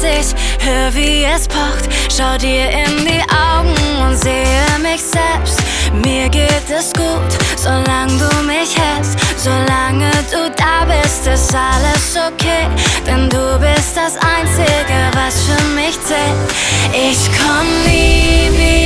ich hör, wie es pocht. Schau dir in die Augen und sehe mich selbst. Mir geht es gut, solange du mich hältst. Solange du da bist, ist alles okay. Denn du bist das Einzige, was für mich zählt. Ich komm nie wieder